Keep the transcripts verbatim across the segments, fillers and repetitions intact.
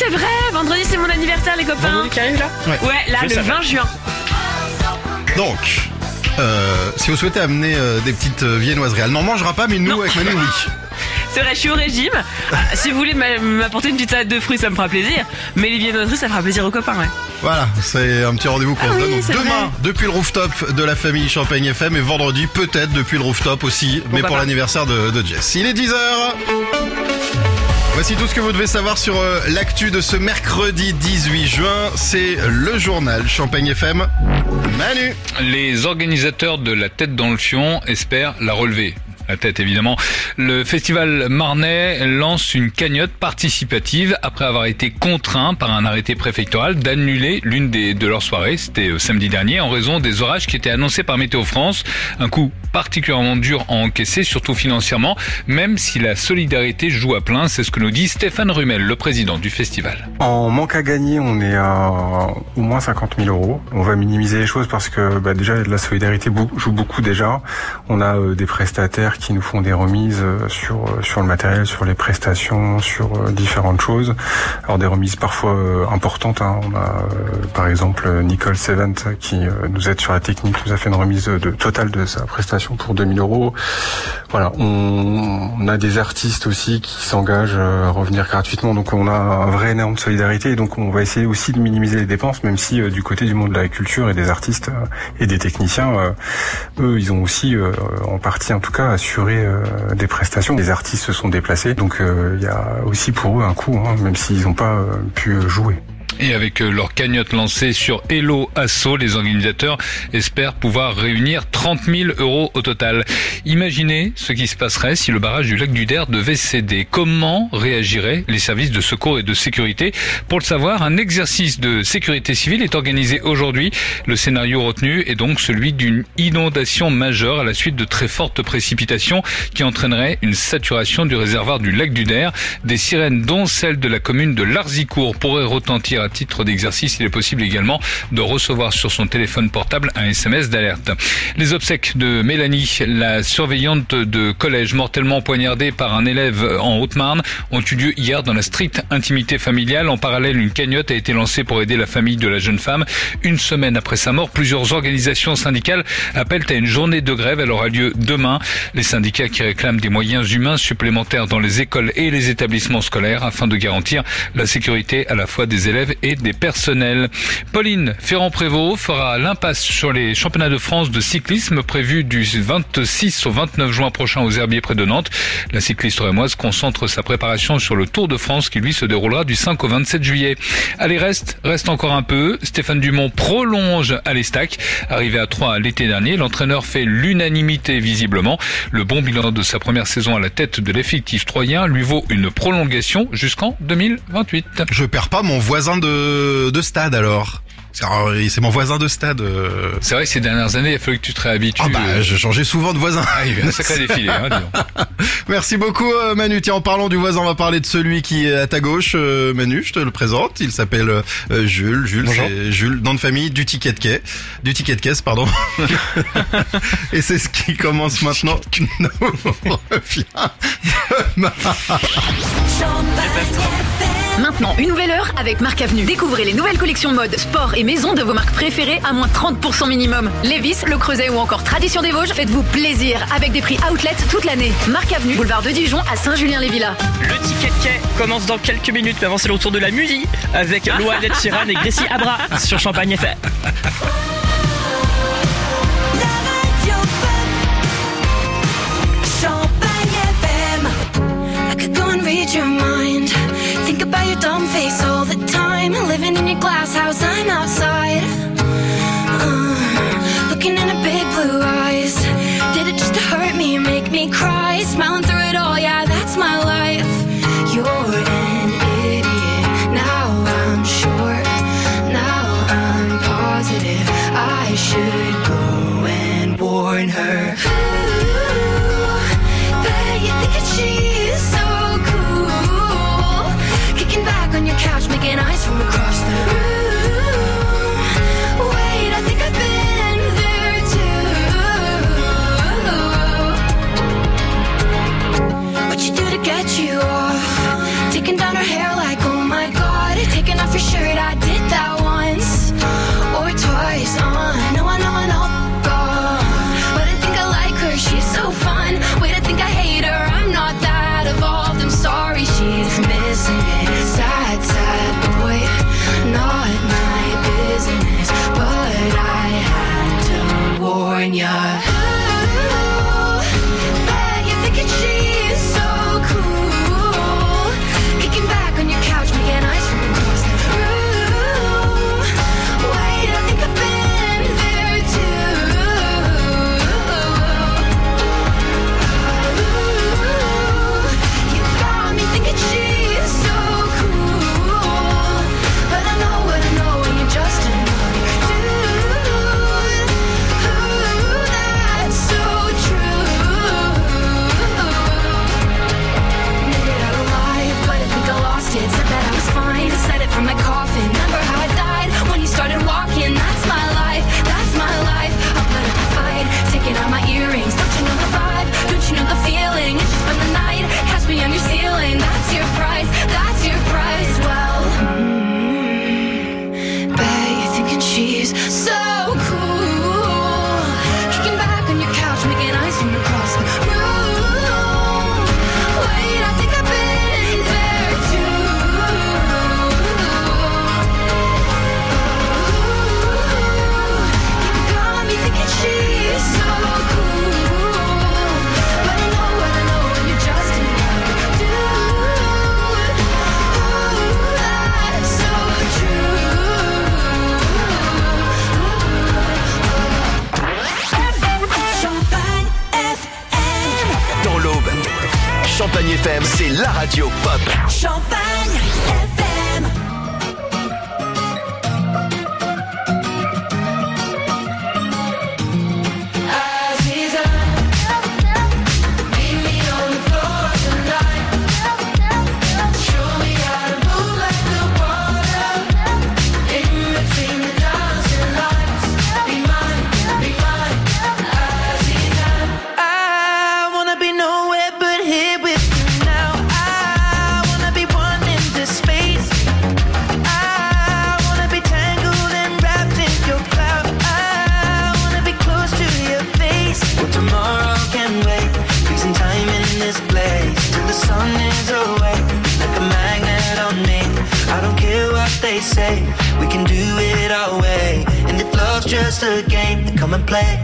c'est vrai. Vendredi, c'est mon anniversaire, les copains. Vendredi qui arrive là ? Ouais, ouais là, Je le savais. vingt juin. Donc, euh, si vous souhaitez amener euh, des petites euh, viennoiseries, elle n'en mangera pas, mais nous, Non. avec Manu, oui. C'est vrai, je suis au régime. Ah, si vous voulez m'a- m'apporter une petite salade de fruits, ça me fera plaisir. Mais les viennoiseries, ça fera plaisir aux copains, ouais. Voilà, c'est un petit rendez-vous qu'on Ah se oui, donne. Donc, c'est demain, vrai. depuis le rooftop de la famille Champagne F M, et vendredi, peut-être depuis le rooftop aussi, mais bah pour bah. l'anniversaire de, de Jess. Il est dix heures. Voici tout ce que vous devez savoir sur euh, l'actu de ce mercredi dix-huit juin. C'est le journal Champagne F M. Manu. Les organisateurs de La Tête dans le Fion espèrent la relever. La tête, évidemment. Le festival Marnais lance une cagnotte participative après avoir été contraint par un arrêté préfectoral d'annuler l'une des, de leurs soirées. C'était euh, samedi dernier en raison des orages qui étaient annoncés par Météo France. Un coup particulièrement dur à encaisser, surtout financièrement, même si la solidarité joue à plein. C'est ce que nous dit Stéphane Rumel, le président du festival. En manque à gagner, on est à au moins cinquante mille euros. On va minimiser les choses parce que bah, déjà la solidarité joue beaucoup déjà. On a euh, des prestataires qui nous font des remises euh, sur euh, sur le matériel, sur les prestations, sur euh, différentes choses. Alors des remises parfois euh, importantes. Hein. On a euh, par exemple Nicole Sevent qui euh, nous aide sur la technique, nous a fait une remise de totale de sa prestation pour deux mille euros. Voilà, on, on a des artistes aussi qui s'engagent à revenir gratuitement. Donc on a un vrai énorme de solidarité et donc on va essayer aussi de minimiser les dépenses, même si euh, du côté du monde de la culture et des artistes euh, et des techniciens, euh, eux ils ont aussi euh, en partie en tout cas assuré euh, des prestations. Les artistes se sont déplacés, donc il euh, y a aussi pour eux un coût, hein, même s'ils n'ont pas euh, pu jouer. Et avec leur cagnotte lancée sur Hello Asso, les organisateurs espèrent pouvoir réunir trente mille euros au total. Imaginez ce qui se passerait si le barrage du lac du Der devait céder. Comment réagiraient les services de secours et de sécurité? Pour le savoir, un exercice de sécurité civile est organisé aujourd'hui. Le scénario retenu est donc celui d'une inondation majeure à la suite de très fortes précipitations qui entraîneraient une saturation du réservoir du lac du Der. Des sirènes, dont celle de la commune de Larzicourt, pourraient retentir à titre d'exercice. Il est possible également de recevoir sur son téléphone portable un S M S d'alerte. Les obsèques de Mélanie, la surveillante de collège mortellement poignardée par un élève en Haute-Marne, ont eu lieu hier dans la stricte intimité familiale. En parallèle, une cagnotte a été lancée pour aider la famille de la jeune femme. Une semaine après sa mort, plusieurs organisations syndicales appellent à une journée de grève. Elle aura lieu demain. Les syndicats qui réclament des moyens humains supplémentaires dans les écoles et les établissements scolaires afin de garantir la sécurité à la fois des élèves et des personnels. Pauline Ferrand-Prévot fera l'impasse sur les championnats de France de cyclisme prévus du vingt-six au vingt-neuf juin prochain aux Herbiers près de Nantes. La cycliste rémoise concentre sa préparation sur le Tour de France qui lui se déroulera du cinq au vingt-sept juillet. Allez, reste, reste encore un peu. Stéphane Dumont prolonge à l'Estac. Arrivé à Troyes l'été dernier, l'entraîneur fait l'unanimité visiblement. Le bon bilan de sa première saison à la tête de l'effectif troyen lui vaut une prolongation jusqu'en deux mille vingt-huit. Je perds pas mon voisin de, de stade alors. Alors, c'est mon voisin de stade. Euh... C'est vrai que ces dernières années, il a fallu que tu te réhabitues. Ah bah, euh... je changeais souvent de voisin. Ah, il y a un sacré défilé, hein, dis donc. Merci beaucoup, euh, Manu. Tiens, en parlant du voisin, on va parler de celui qui est à ta gauche. Euh, Manu, je te le présente. Il s'appelle euh, Jules. Jules, Bonjour. c'est Jules, nom de famille du ticket de quai. Du ticket de caisse, pardon. Et c'est ce qui commence maintenant. Non, on revient demain. Maintenant, une nouvelle heure avec Marc Avenue. Découvrez les nouvelles collections mode, sport et maison de vos marques préférées à moins trente pour cent minimum. Levi's, Le Creuset ou encore Tradition des Vosges. Faites-vous plaisir avec des prix outlet toute l'année. Marc Avenue, boulevard de Dijon à Saint-Julien-les-Villas. Le ticket de quai commence dans quelques minutes, mais avant c'est le retour de la musique avec Loa Ed Sheeran et Gracie Abra sur Champagne F M. Think about your dumb face all the time. Living in your glass house, I'm outside. Uh, looking in her big blue eyes. Did it just to hurt me, make me cry? Smiling through it all, yeah, that's my life. You're an idiot, now I'm sure. Now I'm positive I should go and warn her. Ooh, bet you think that she's so back on your couch, making eyes from across the room. Wait, I think I've been there too. What you do to get you off? Taking down her hair like, oh my god, radio pop. Champagne F M. They say we can do it our way, and if love's just a game, then come and play.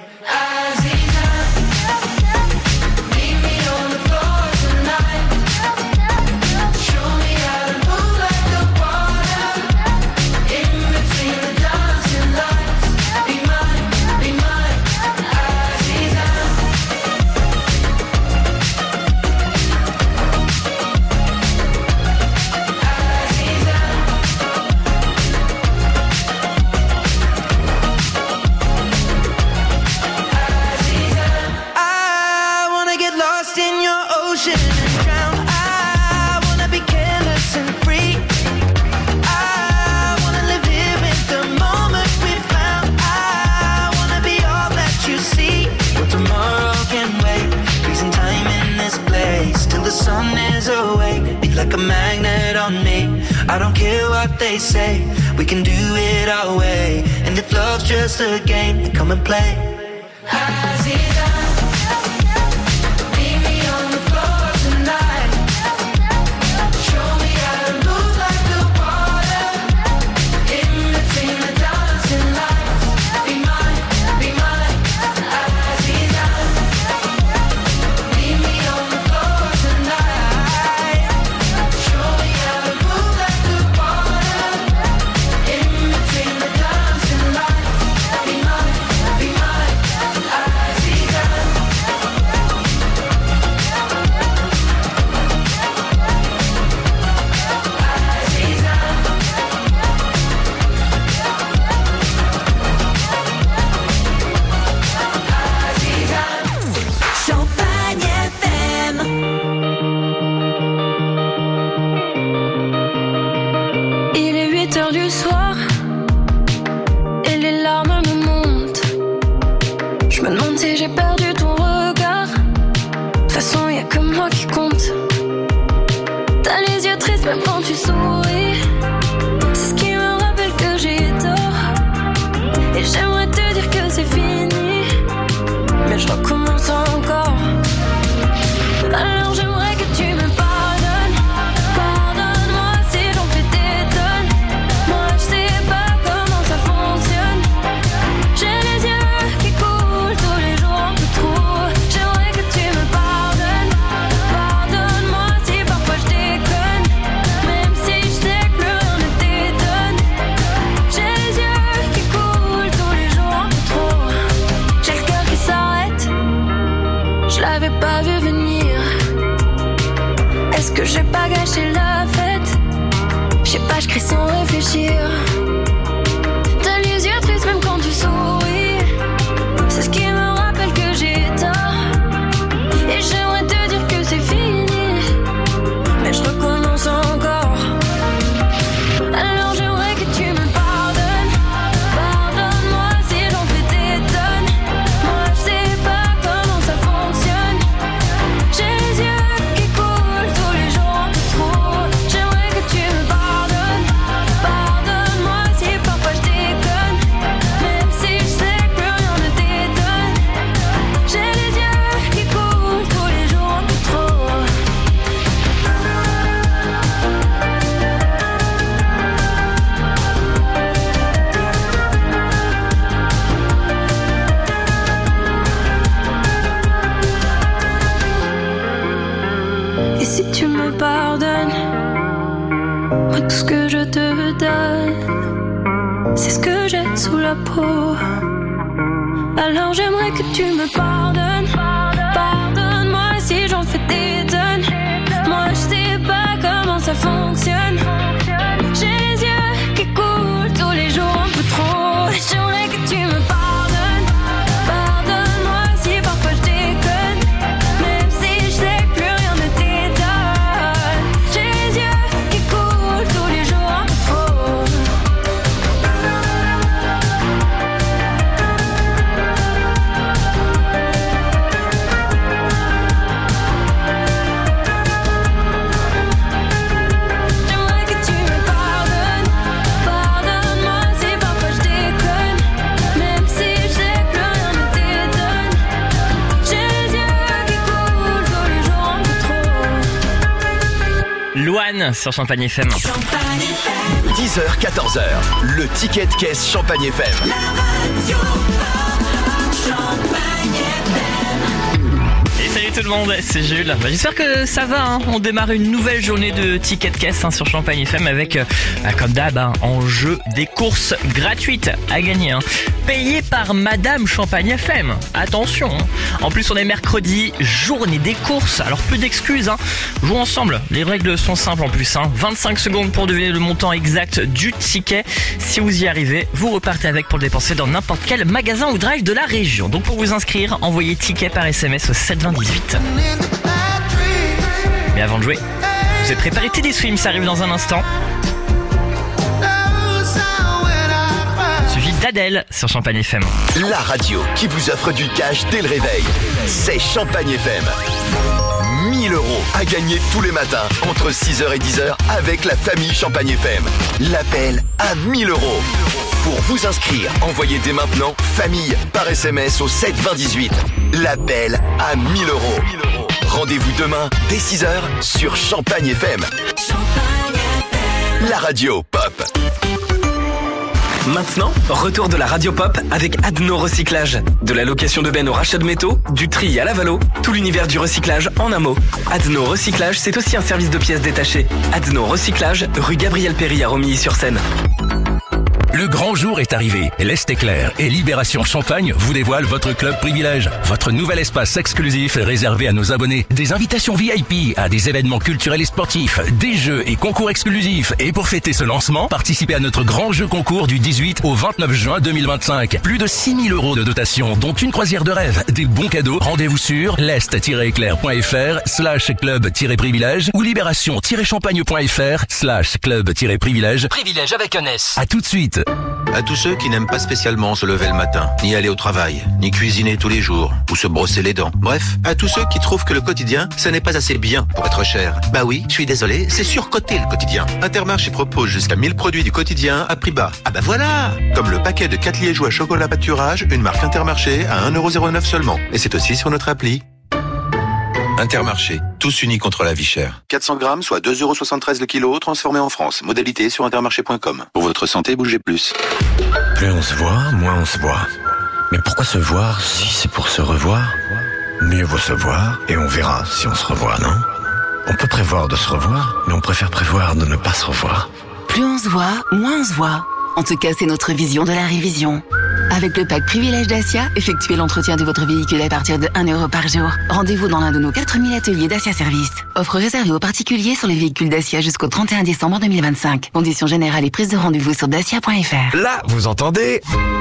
Like a magnet on me. I don't care what they say, we can do it our way. And if love's just a game, then come and play. Aziza, meet me on the floor tonight. Show me how to move like the water. In between the dancing lights. Be mine, be mine. Aziza, meet me on the floor tonight. Même quand tu souris, c'est ce qui me rappelle que j'ai tort. Et j'aimerais te dire que c'est fini, mais je recommence encore. Alors j'aimerais que tu me pardonnes. Pardonne-moi si j'en fais des tonnes. Moi je sais pas comment ça fonctionne. J'ai les yeux qui coulent tous les jours un peu trop. J'aimerais que tu me pardonnes. Pardonne-moi si parfois je déconne. Même si je sais que plus rien ne t'étonne. J'ai les yeux qui coulent tous les jours un peu trop. J'ai le cœur qui s'arrête. Je l'avais pas vu venir. Est-ce que j'ai pas gâché la fête? Je sais pas, je crie sans réfléchir. T'as les yeux tristes même quand tu souris. C'est ce qui me rappelle que j'ai tort. Et j'aimerais te dire que c'est fini, mais je recommence encore. Alors j'aimerais que tu me pardonnes. Pardonne-moi si j'en fais des tonnes. Moi je sais pas comment ça fonctionne. J'ai les yeux qui coulent tous les jours un peu trop. J'aimerais que tu me pardonnes. Pardonne-moi si parfois je déconne. Même si je sais que plus rien ne t'étonne. J'ai les yeux qui coulent tous les jours un peu trop. Et si tu me pardonnes, moi tout ce que je te donne, c'est ce que j'ai sous la peau. Alors j'aimerais que tu me pardonnes. Pardonne-moi si j'en fais des tonnes. Moi je sais ça fonctionne. J'ai les yeux qui coulent tous les jours un peu trop. J'aimerais que tu me pardonnes. Pardonne-moi si parfois je déconne, même si je sais que plus rien ne t'étonne. J'ai les yeux qui coulent tous les jours un peu trop. J'aimerais que tu me pardonnes. Pardonne-moi si parfois je déconne, même si je sais que plus rien ne t'étonne. J'ai les yeux qui coulent tous les jours un peu trop. Louane sur Champagne F M. dix heures, quatorze heures, le ticket de caisse Champagne F M. Et salut tout le monde, c'est Jules. Bah, j'espère que ça va, hein. On démarre une nouvelle journée de ticket de caisse hein, sur Champagne F M avec, euh, bah, comme d'hab, hein, en jeu des courses gratuites à gagner. Hein. Payées par Madame Champagne F M. Attention. Hein. En plus, on est mercredi, journée des courses. Alors plus d'excuses. Hein. Jouons ensemble. Les règles sont simples en plus. Hein. vingt-cinq secondes pour deviner le montant exact du ticket. Si vous y arrivez, vous repartez avec pour le dépenser dans n'importe quel magasin ou drive de la région. Donc pour vous inscrire, envoyez ticket par S M S au sept vingt dix-huit. Mais avant de jouer, vous êtes préparé Teddy Swim, ça arrive dans un instant. Suivi d'Adèle sur Champagne F M. La radio qui vous offre du cash dès le réveil, c'est Champagne F M. mille euros à gagner tous les matins entre six heures et dix heures avec la famille Champagne F M. L'appel à mille euros. Pour vous inscrire, envoyez dès maintenant famille par S M S au sept vingt dix-huit. L'appel à mille euros. Rendez-vous demain dès six heures sur Champagne F M. La radio pop. Maintenant, retour de la radio pop avec Adno Recyclage. De la location de bennes au rachat de métaux, du tri à la valo, tout l'univers du recyclage en un mot. Adno Recyclage, c'est aussi un service de pièces détachées. Adno Recyclage, rue Gabriel Péry à Romilly-sur-Seine. Le grand jour est arrivé. L'Est éclair et Libération Champagne vous dévoilent votre club privilège. Votre nouvel espace exclusif réservé à nos abonnés. Des invitations V I P à des événements culturels et sportifs, des jeux et concours exclusifs. Et pour fêter ce lancement, participez à notre grand jeu concours du dix-huit au vingt-neuf juin deux mille vingt-cinq. Plus de six mille euros de dotation, dont une croisière de rêve, des bons cadeaux. Rendez-vous sur l'est-éclair.fr slash club-privilège ou libération-champagne.fr slash club-privilège. Privilège avec un S. À tout de suite. À tous ceux qui n'aiment pas spécialement se lever le matin, ni aller au travail, ni cuisiner tous les jours, ou se brosser les dents. Bref, à tous ceux qui trouvent que le quotidien, ça n'est pas assez bien pour être cher. Bah oui, je suis désolé, c'est surcoté le quotidien. Intermarché propose jusqu'à mille produits du quotidien à prix bas. Ah bah voilà! Comme le paquet de quatre liégeois chocolat pâturage, une marque Intermarché à un euro zéro neuf seulement. Et c'est aussi sur notre appli. Intermarché, tous unis contre la vie chère. quatre cents grammes, soit deux euros soixante-treize le kilo, transformé en France. Modalité sur intermarché point com. Pour votre santé, bougez plus. Plus on se voit, moins on se voit. Mais pourquoi se voir si c'est pour se revoir? Mieux vaut se voir et on verra si on se revoit, non? On peut prévoir de se revoir, mais on préfère prévoir de ne pas se revoir. Plus on se voit, moins on se voit. En tout cas, c'est notre vision de la révision. Avec le pack Privilège Dacia, effectuez l'entretien de votre véhicule à partir de un euro par jour. Rendez-vous dans l'un de nos quatre mille ateliers Dacia Service. Offre réservée aux particuliers sur les véhicules Dacia jusqu'au trente et un décembre deux mille vingt-cinq. Conditions générales et prise de rendez-vous sur dacia point f r. Là, vous entendez?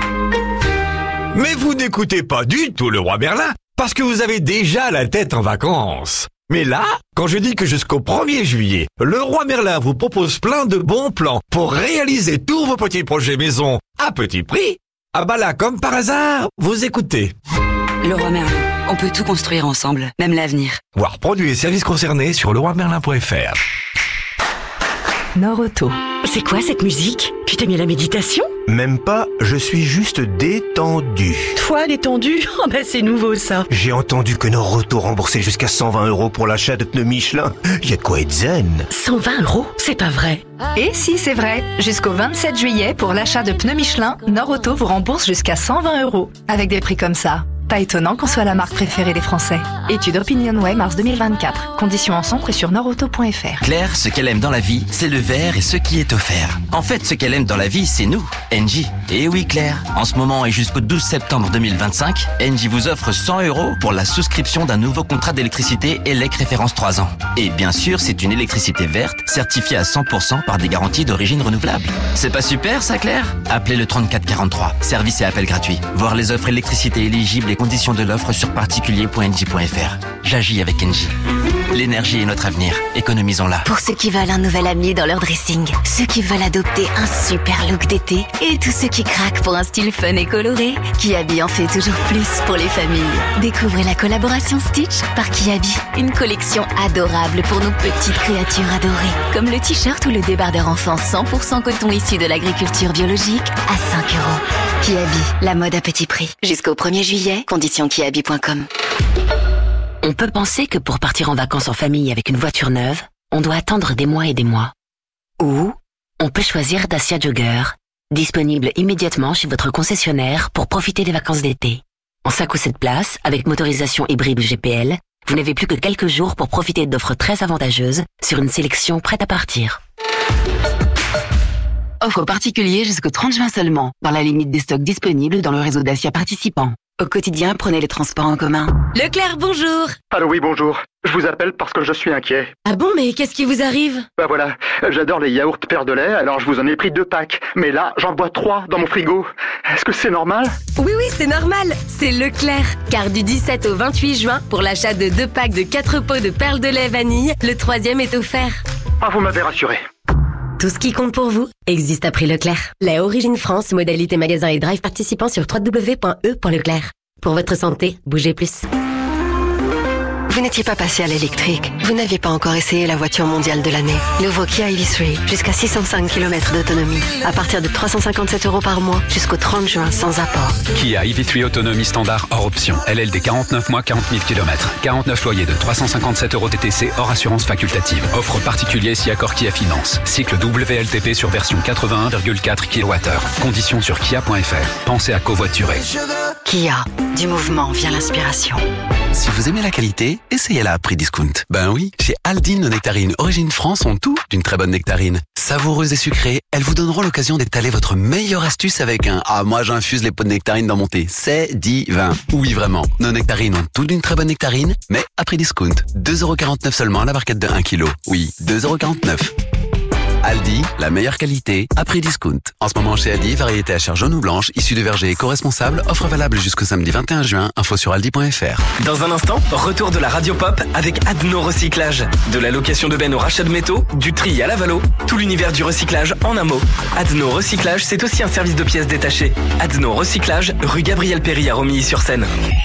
Mais vous n'écoutez pas du tout le roi Merlin, parce que vous avez déjà la tête en vacances. Mais là, quand je dis que jusqu'au premier juillet, le roi Merlin vous propose plein de bons plans pour réaliser tous vos petits projets maison à petit prix, ah bah là, comme par hasard, vous écoutez. Le roi Merlin, on peut tout construire ensemble, même l'avenir. Voir produits et services concernés sur le roi merlin point f r. Nord-Auto. C'est quoi cette musique? Tu t'es mis à la méditation? Même pas, je suis juste détendu. Toi, détendu? Oh bah c'est nouveau ça. J'ai entendu que Nord-Auto remboursait jusqu'à cent vingt euros pour l'achat de pneus Michelin. Y a de quoi être zen. cent vingt euros? C'est pas vrai. Et si, c'est vrai. Jusqu'au vingt-sept juillet, pour l'achat de pneus Michelin, Nord-Auto vous rembourse jusqu'à cent vingt euros. Avec des prix comme ça, Pas étonnant qu'on soit la marque préférée des Français. Étude OpinionWay mars deux mille vingt-quatre. Conditions en centre et sur nordauto point f r. Claire, ce qu'elle aime dans la vie, c'est le vert et ce qui est offert. En fait, ce qu'elle aime dans la vie, c'est nous, Engie. Et oui Claire, en ce moment et jusqu'au douze septembre deux mille vingt-cinq, Engie vous offre cent euros pour la souscription d'un nouveau contrat d'électricité E L E C référence trois ans. Et bien sûr, c'est une électricité verte, certifiée à cent pour cent par des garanties d'origine renouvelable. C'est pas super ça Claire? Appelez le trente-quatre quarante-trois, service et appel gratuit. Voir les offres électricité éligibles et conditions de l'offre sur particulier point engie point f r. J'agis avec Engie. L'énergie est notre avenir, économisons-la. Pour ceux qui veulent un nouvel ami dans leur dressing, ceux qui veulent adopter un super look d'été et tous ceux qui craquent pour un style fun et coloré, Kiabi en fait toujours plus pour les familles. Découvrez la collaboration Stitch par Kiabi, une collection adorable pour nos petites créatures adorées, comme le t-shirt ou le débardeur enfant cent pour cent coton issu de l'agriculture biologique à cinq euros. Kiabi, la mode à petit prix. Jusqu'au premier juillet, conditions kiabi point com. On peut penser que pour partir en vacances en famille avec une voiture neuve, on doit attendre des mois et des mois. Ou on peut choisir Dacia Jogger, disponible immédiatement chez votre concessionnaire pour profiter des vacances d'été. En cinq ou sept places, avec motorisation hybride ou G P L, vous n'avez plus que quelques jours pour profiter d'offres très avantageuses sur une sélection prête à partir. Offre particulier jusqu'au trente juin seulement, dans la limite des stocks disponibles dans le réseau Dacia participant. Au quotidien, prenez les transports en commun. Leclerc, bonjour. Allô, oui, bonjour. Je vous appelle parce que je suis inquiet. Ah bon, mais qu'est-ce qui vous arrive? Bah voilà, j'adore les yaourts Père de lait, alors je vous en ai pris deux packs. Mais là, j'en bois trois dans mon frigo. Est-ce que c'est normal? Oui, oui, c'est normal. C'est Leclerc. Car du dix-sept au vingt-huit juin, pour l'achat de deux packs de quatre pots de perles de lait vanille, le troisième est offert. Ah, vous m'avez rassuré. Tout ce qui compte pour vous existe à prix Leclerc. Lait Origine France, modalité magasin et drive participant sur w w w point e point leclerc. Pour votre santé, bougez plus. Vous n'étiez pas passé à l'électrique. Vous n'aviez pas encore essayé la voiture mondiale de l'année. Nouveau Kia E V trois, jusqu'à six cent cinq kilomètres d'autonomie. À partir de trois cent cinquante-sept euros par mois, jusqu'au trente juin, sans apport. Kia E V trois autonomie standard hors option. L L D quarante-neuf mois, quarante mille kilomètres. quarante-neuf loyers de trois cent cinquante-sept euros T T C hors assurance facultative. Offre particulier si accord Kia Finance. Cycle W L T P sur version quatre-vingt-un virgule quatre kilowattheures. Conditions sur kia point f r. Pensez à covoiturer. Kia, du mouvement vient l'inspiration. Si vous aimez la qualité, essayez-la à prix discount. Ben oui, chez Aldin, nos nectarines Origine France ont tout d'une très bonne nectarine. Savoureuses et sucrées, elles vous donneront l'occasion d'étaler votre meilleure astuce avec un « Ah, moi j'infuse les pots de nectarines dans mon thé, c'est divin ». Oui, vraiment, nos nectarines ont tout d'une très bonne nectarine, mais à prix discount. deux euros quarante-neuf seulement la barquette de un kilo. Oui, deux euros quarante-neuf. Aldi, la meilleure qualité, à prix discount. En ce moment chez Aldi, variété à chair jaune ou blanche, issue de verger éco-responsable, offre valable jusqu'au samedi vingt et un juin, info sur aldi point f r. Dans un instant, retour de la Radio Pop avec Adno Recyclage. De la location de bennes au rachat de métaux, du tri à la valo, tout l'univers du recyclage en un mot. Adno Recyclage, c'est aussi un service de pièces détachées. Adno Recyclage, rue Gabriel Péry à Romilly-sur-Seine.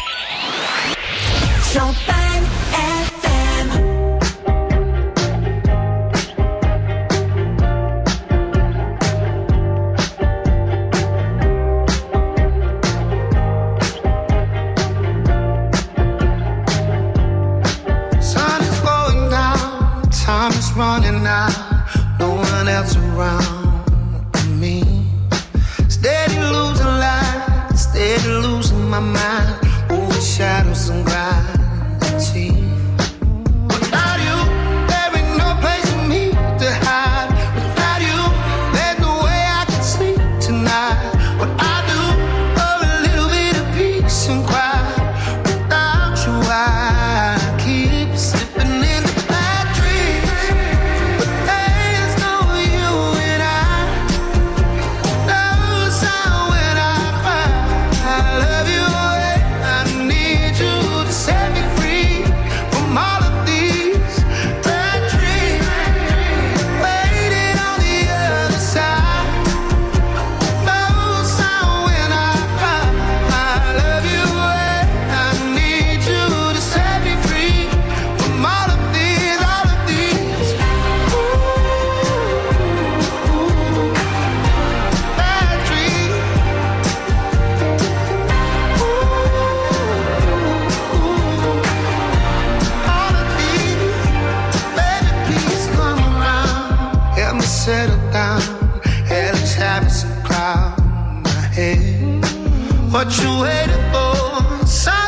Time is running out, no one else around me. Steady losing light, steady losing my mind, over shadows and gravity. Without you, there ain't no place for me to hide. Without you, there's no way I can sleep tonight. What I do for a little bit of peace and quiet. Without you, I keep slipping in. Settle down, hell is having some cloud in my head. What you waiting for? Sun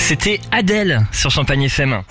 C'était Adèle sur Champagne F M.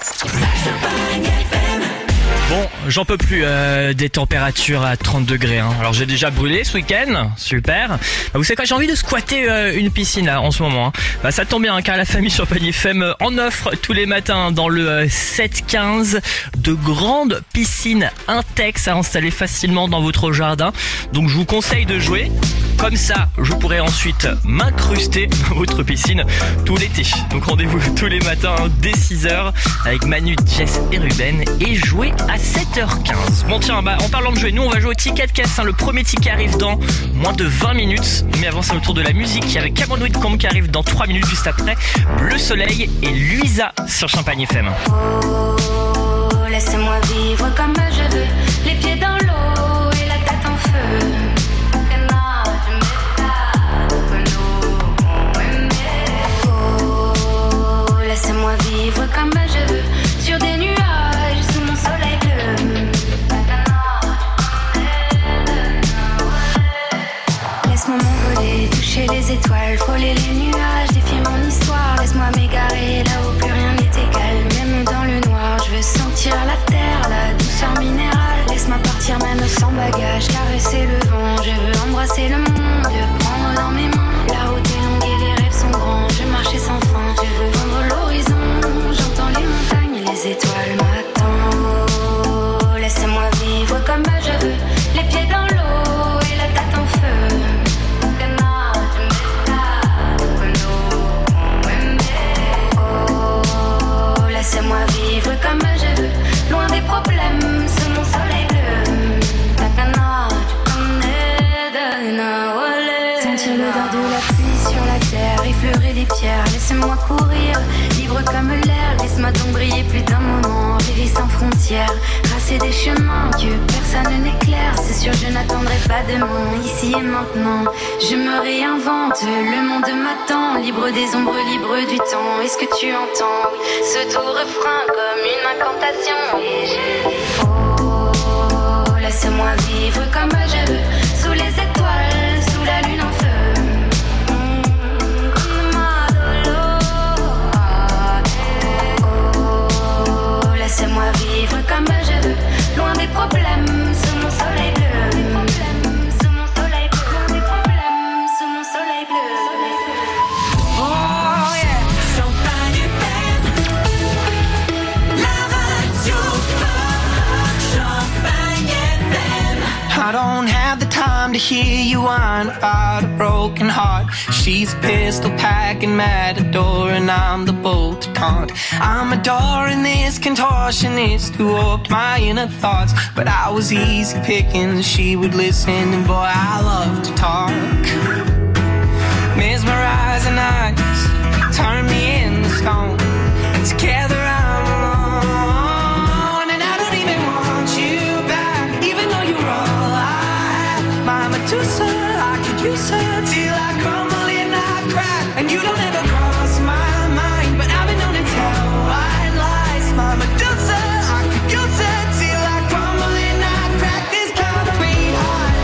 Bon, j'en peux plus euh, des températures à trente degrés. Hein. Alors j'ai déjà brûlé ce week-end, super. Bah, vous savez quoi, j'ai envie de squatter euh, une piscine là en ce moment. Hein. Bah, ça tombe bien hein, car la famille Champagne F M en offre tous les matins dans le euh, sept quinze de grandes piscines Intex à installer facilement dans votre jardin. Donc je vous conseille de jouer. Comme ça, je pourrai ensuite m'incruster dans votre piscine tout l'été. Donc rendez-vous tous les matins dès six heures avec Manu, Jess et Ruben et jouer à sept heures quinze. Bon tiens, bah en parlant de jouer, nous on va jouer au ticket de caisse. Hein. Le premier ticket arrive dans moins de vingt minutes. Mais avant, c'est le tour de la musique avec Cameron Whitcomb qui arrive dans trois minutes juste après. Bleu Soleil et Luisa sur Champagne F M. Oh, laissez-moi vivre comme je veux, les pieds dans l'eau et la tête en feu. Laissez-moi vivre comme je veux, sur des nuages, sous mon soleil bleu. Laisse-moi m'envoler, toucher les étoiles, frôler les nuages, défier mon histoire. Laisse-moi m'égarer là où plus rien n'est égal, même dans le noir. Je veux sentir la terre, la douceur minérale. Laisse-moi partir même sans bagage, caresser le vent. Je veux embrasser le monde, le prendre dans mes mains. La route est longue et les rêves sont grands, je veux marcher sans fin. Je veux vendre l'horizon, j'entends les montagnes et les étoiles m'attendent. Oh, laissez-moi vivre comme je veux, les pieds dans l'eau et la tête en feu. Oh, laissez-moi vivre comme je veux, loin des problèmes, sous mon soleil bleu. Sentir l'odeur de la pluie sur la terre, effleurer les pierres, laissez-moi courir, libre comme l'air. Laisse-moi donc briller plus d'un moment, rêver sans frontières, tracer des chemins que personne n'éclaire. C'est sûr, je n'attendrai pas demain, ici et maintenant. Je me réinvente, le monde m'attend, libre des ombres, libre du temps. Est-ce que tu entends ce doux refrain comme une incantation? Et je dis oh, laissez-moi vivre comme je veux, sous les étoiles, sous la lune en feu. Laissez-moi vivre comme je veux, loin des problèmes, sous mon soleil bleu. Des problèmes, sous mon soleil bleu. Des problèmes, sous mon soleil bleu. Oh yeah, Champagne F M, la radio Champagne F M. I don't have the time to hear you whine about a broken heart. She's a pistol packing matador and I'm the bull to taunt. I'm adoring this contortionist who warped my inner thoughts. But I was easy picking, she would listen and boy I love to talk. Mesmerizing eyes, turn me into stone. And together I'm alone. And I don't even want you back, even though you're all I have. My Medusa, I could use her till I crumble and I crack. And you don't ever cross my mind, but I've been known to tell white lies. My Medusa, I could use her till I crumble and I crack. This concrete heart,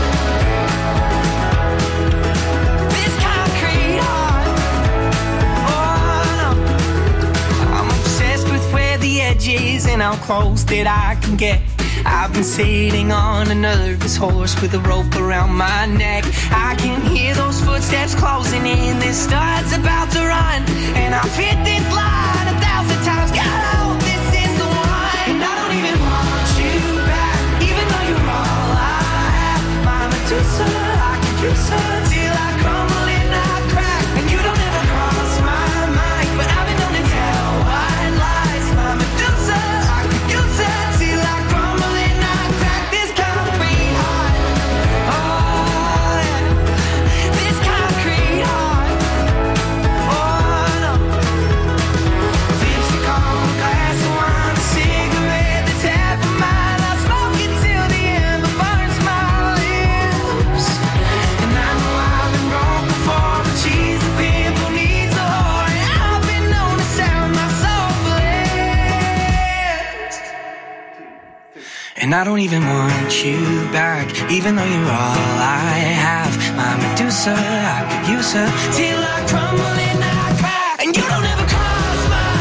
this concrete heart. Oh no, I'm obsessed with where the edge is and how close that I can get. I've been sitting on a nervous horse with a rope around my neck. I can hear those footsteps closing in, this star's about to run. And I've hit this line a thousand times, God, I hope this is the one. And I don't even want you back, even though you're all I have. My Medusa, I could use her till I crumble and I crack. And you don't ever cross my mind, but I've been known to tell white lies. My Medusa, I could use her till I crumble and I crack. This concrete heart, oh yeah, this concrete heart, oh no. Lipstick on a glass of wine, a cigarette that's half a mile. I smoke it till the end, but burns my lips. And I know I've been wrong before, but she's a pimp who needs a whore. And I've been known to sound my soul for less. And I don't even want you back, even though you're all I have. My Medusa, I could use her till I crumble and I crack. And you don't ever cross my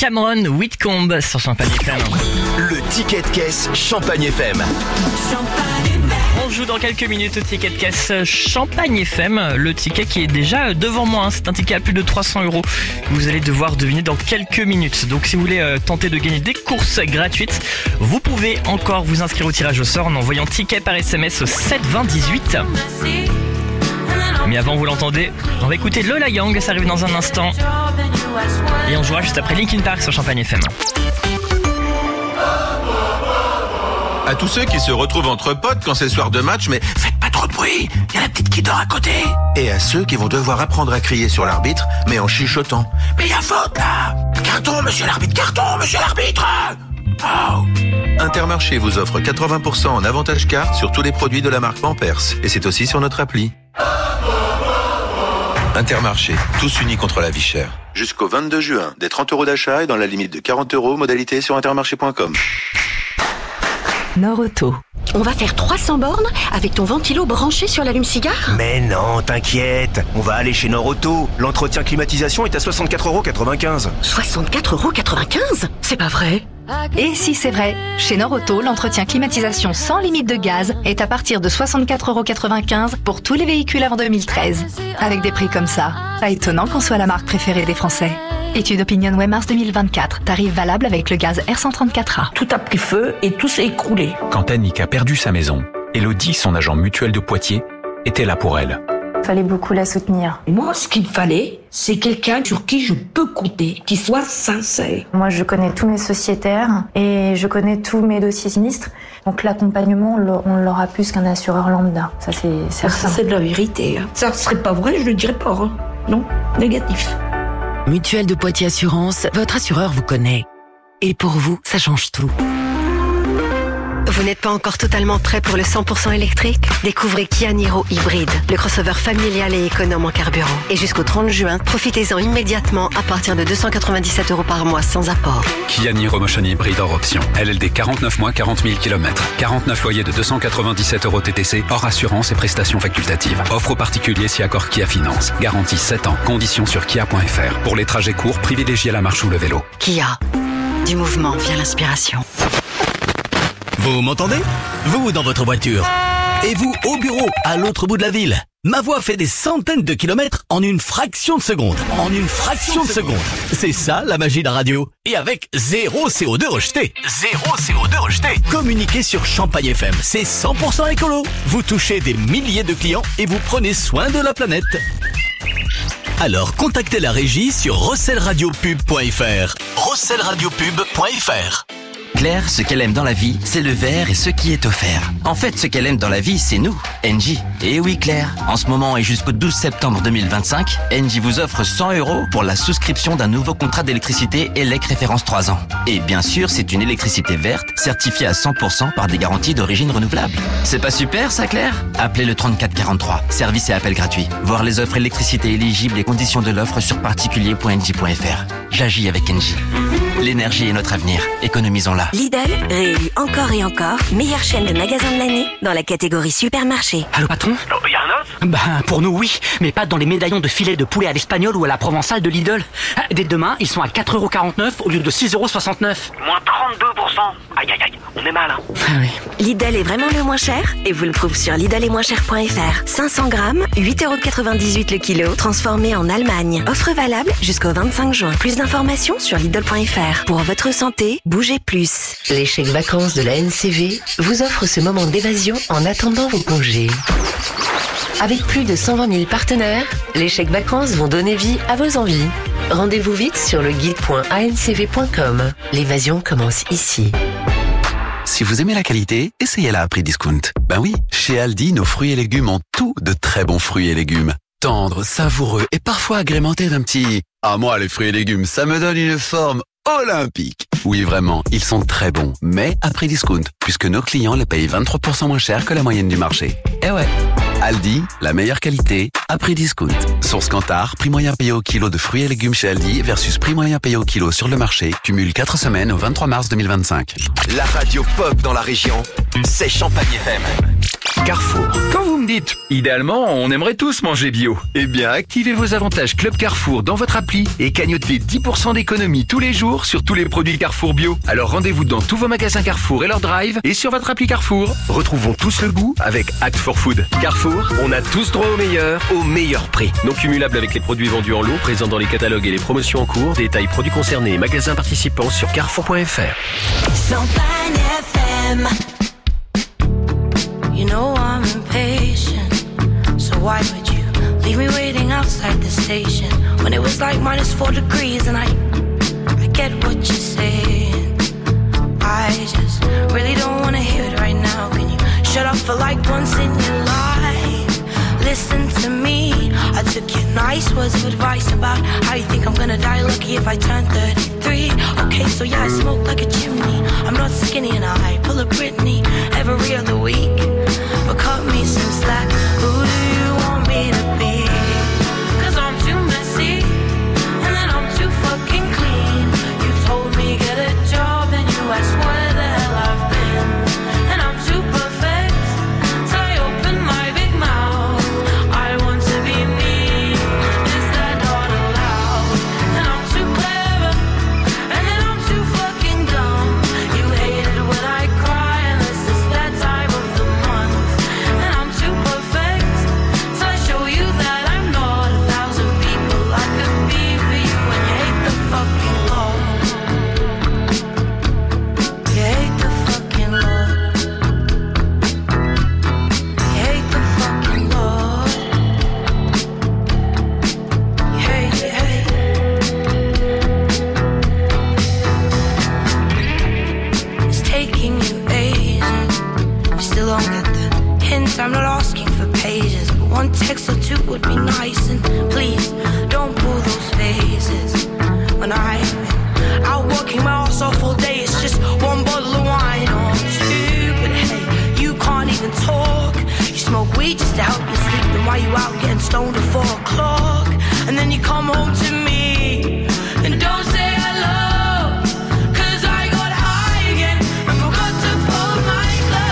Cameron Whitcomb sur Champagne F M. Le ticket de caisse Champagne F M. On joue dans quelques minutes au ticket de caisse Champagne F M. Le ticket qui est déjà devant moi, hein. C'est un ticket à plus de trois cents euros que vous allez devoir deviner dans quelques minutes. Donc si vous voulez euh, tenter de gagner des courses gratuites, vous pouvez encore vous inscrire au tirage au sort en envoyant ticket par S M S au sept vingt dix-huit. Mais avant, vous l'entendez, on va écouter Lola Young, ça arrive dans un instant. Et on jouera juste après Linkin Park sur Champagne F M. À tous ceux qui se retrouvent entre potes quand c'est le soir de match, mais faites pas trop de bruit, il y a la petite qui dort à côté. Et à ceux qui vont devoir apprendre à crier sur l'arbitre, mais en chuchotant. Mais y a faute là. Carton, monsieur l'arbitre, carton, monsieur l'arbitre. Oh. Intermarché vous offre quatre-vingts pour cent en avantage carte sur tous les produits de la marque Pampers. Et c'est aussi sur notre appli. Intermarché, tous unis contre la vie chère. Jusqu'au vingt-deux juin, des trente euros d'achat et dans la limite de quarante euros, modalité sur intermarché point com. Nord-Auto. On va faire trois cents bornes avec ton ventilo branché sur l'allume-cigare ? Mais non, t'inquiète, on va aller chez Nord-Auto. L'entretien climatisation est à soixante-quatre euros quatre-vingt-quinze. soixante-quatre euros quatre-vingt-quinze ? C'est pas vrai ? Et si c'est vrai, chez Nord-Auto, l'entretien climatisation sans limite de gaz est à partir de soixante-quatre euros quatre-vingt-quinze pour tous les véhicules avant deux mille treize. Avec des prix comme ça, pas étonnant qu'on soit la marque préférée des Français. Étude OpinionWay mars deux mille vingt-quatre. Tarif valable avec le gaz R cent trente-quatre A. Tout a pris feu et tout s'est écroulé. Quand Annick a perdu sa maison, Elodie, son agent mutuel de Poitiers, était là pour elle. Fallait beaucoup la soutenir. Moi, ce qu'il me fallait, c'est quelqu'un sur qui je peux compter, qui soit sincère. Moi, je connais tous mes sociétaires et je connais tous mes dossiers sinistres. Donc l'accompagnement, on l'aura plus qu'un assureur lambda. Ça, c'est certain. Ça, c'est de la vérité. Hein. Ça serait pas vrai, je le dirais pas. Hein. Non, négatif. Mutuelle de Poitiers Assurance, votre assureur vous connaît. Et pour vous, ça change tout. Vous n'êtes pas encore totalement prêt pour le cent pour cent électrique ? Découvrez Kia Niro Hybride, le crossover familial et économe en carburant. Et jusqu'au trente juin, profitez-en immédiatement à partir de deux cent quatre-vingt-dix-sept euros par mois sans apport. Kia Niro Motion Hybride hors option. L L D quarante-neuf mois, quarante mille kilomètres. quarante-neuf loyers de deux cent quatre-vingt-dix-sept euros T T C, hors assurance et prestations facultatives. Offre aux particuliers si accord Kia Finance. Garantie sept ans. Conditions sur kia point f r. Pour les trajets courts, privilégiez la marche ou le vélo. Kia. Du mouvement vient l'inspiration. Vous m'entendez ? Vous dans votre voiture. Et vous au bureau, à l'autre bout de la ville. Ma voix fait des centaines de kilomètres en une fraction de seconde. En une fraction de seconde. C'est ça la magie de la radio. Et avec zéro C O deux rejeté. Zéro C O deux rejeté. Communiquez sur Champagne F M. C'est cent pour cent écolo. Vous touchez des milliers de clients et vous prenez soin de la planète. Alors contactez la régie sur rossel radio pub point f r. rossel radio pub point f r. Claire, ce qu'elle aime dans la vie, c'est le verre et ce qui est offert. En fait, ce qu'elle aime dans la vie, c'est nous, Engie. Et oui, Claire, en ce moment et jusqu'au douze septembre deux mille vingt-cinq, Engie vous offre cent euros pour la souscription d'un nouveau contrat d'électricité E L E C référence trois ans. Et bien sûr, c'est une électricité verte, certifiée à cent pour cent par des garanties d'origine renouvelable. C'est pas super, ça, Claire ? Appelez le trente-quatre quarante-trois. Service et appel gratuit. Voir les offres électricité éligibles et conditions de l'offre sur particulier point engie point f r. J'agis avec Engie. L'énergie est notre avenir. Économisons-la. Lidl, réélu encore et encore, meilleure chaîne de magasins de l'année dans la catégorie supermarché. Allô patron ? Oh, y a un autre ? Ben pour nous oui, mais pas dans les médaillons de filet de poulet à l'espagnol ou à la provençale de Lidl. Dès demain, ils sont à quatre euros quarante-neuf au lieu de six euros soixante-neuf. Moins trente-deux pour cent. Aïe aïe aïe, on est mal hein. Ah oui. Lidl est vraiment le moins cher et vous le trouvez sur lidl et moins cher point f r. cinq cents grammes, huit euros quatre-vingt-dix-huit le kilo, transformé en Allemagne. Offre valable jusqu'au vingt-cinq juin. Plus d'informations sur lidl point f r. Pour votre santé, bougez plus. Les chèques vacances de la N C V vous offrent ce moment d'évasion en attendant vos congés. Avec plus de cent vingt mille partenaires, les chèques vacances vont donner vie à vos envies. Rendez-vous vite sur le guide point a n c v point com. L'évasion commence ici. Si vous aimez la qualité, essayez-la à prix discount. Ben oui, chez Aldi, nos fruits et légumes ont tout de très bons fruits et légumes. Tendres, savoureux et parfois agrémentés d'un petit « Ah moi, les fruits et légumes, ça me donne une forme olympique !» Oui, vraiment, ils sont très bons, mais à prix discount, puisque nos clients les payent vingt-trois pour cent moins cher que la moyenne du marché. Eh ouais, Aldi, la meilleure qualité, à prix discount. Source Kantar, prix moyen payé au kilo de fruits et légumes chez Aldi versus prix moyen payé au kilo sur le marché, cumule quatre semaines au vingt-trois mars deux mille vingt-cinq. La radio pop dans la région, c'est Champagne F M. Carrefour. Quand vous me dites, idéalement, on aimerait tous manger bio, eh bien, activez vos avantages Club Carrefour dans votre appli et cagnotez dix pour cent d'économie tous les jours sur tous les produits Carrefour bio. Alors rendez-vous dans tous vos magasins Carrefour et leur drive et sur votre appli Carrefour. Retrouvons tous le goût avec Act for Food. Carrefour, on a tous droit au meilleur, au meilleur prix. Non cumulable avec les produits vendus en lot, présents dans les catalogues et les promotions en cours. Détails produits concernés et magasins participants sur carrefour point f r. Champagne F M. You know I'm impatient, so why would you leave me waiting outside the station when it was like minus four degrees and I, I get what you're saying. I just really don't wanna hear it right now. Can you shut up for like once in your life? Listen to me. I took your nice words of advice about how you think I'm gonna die lucky if I turn thirty-three. Okay, so yeah, I smoke like a chimney. I'm not skinny and I pull a Britney every other week. But cut me some slack. Who do you want me to be? Cause I'm too messy and then I'm too fucking clean. You told me get a job and you asked where the hell I've been. And I'm too perfect till I open my big mouth. I want to be me. Is that not allowed? And I'm too clever and then I'm too fucking dumb. You hate it when I cry and this is that time of the month. And I'm too perfect till I show you that I'm not a thousand people I could be for you. And you hate the fucking Lord. You hate the fucking Lord. You hate the fucking Lord. You hate, you hate. It's taking you ages. You still don't get the hint. I'm not asking for pages, but one text or two would be nice. And please don't pull those phases. When I've been out working my ass off all day, it's just one bottle of wine or two. But hey, you can't even talk. You smoke weed just to help you sleep. Then why you out getting stoned at four o'clock? And then you come home to me and don't say hello. Cause I got high again and forgot to fold my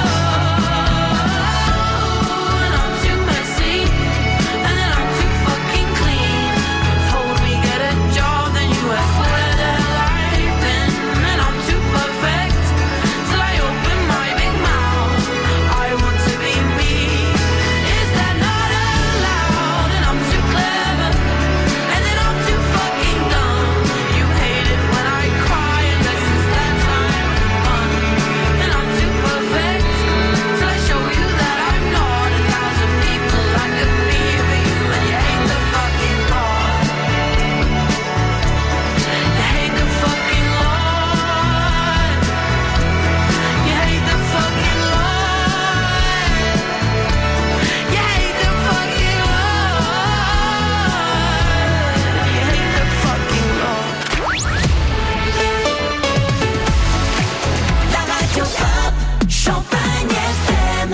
clothes. And I'm too messy and then I'm too fucking clean. You told me get a job, then you asked where the hell I've been. And I'm too perfect till I open my big mouth. I want to be me. Is that not allowed? And I'm too clever and then I'm too fucking dumb. You hate it when I cry and this is that time of the month. And I'm too perfect till I show you that I'm not a thousand people I could be for you. And you hate the fucking Lord. You hate the fucking Lord. You hate the fucking Lord. You hate the fucking Lord. You hate the fucking Lord. La radio pop, Champagne F M.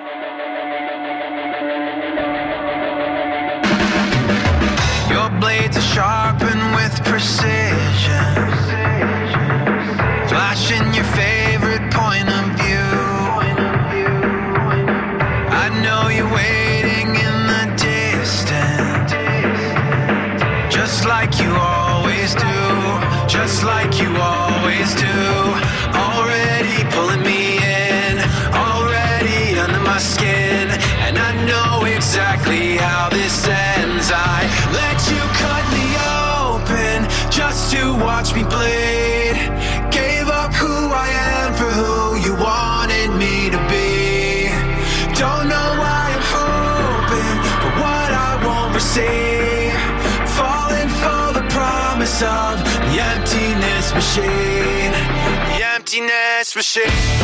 Your blades are sharpened with precision, flashing your favorite point of view. I know you're waiting in the distance, just like you always do, just like you always do. Already pulling me in, already under my skin, and I know exactly how this ends. I let you cut me open just to watch me bleed. Gave up who I am for who you wanted me to be. Don't know why I'm hoping for what I won't receive. Falling for the promise of the emptiness machine. The emptiness machine.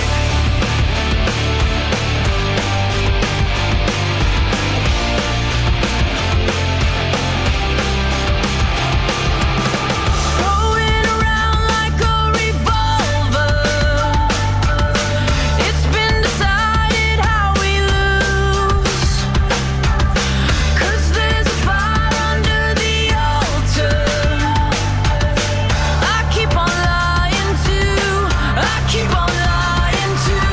Going around like a revolver. It's been decided how we lose. Cause there's a fire under the altar. I keep on lying to, I keep on lying to.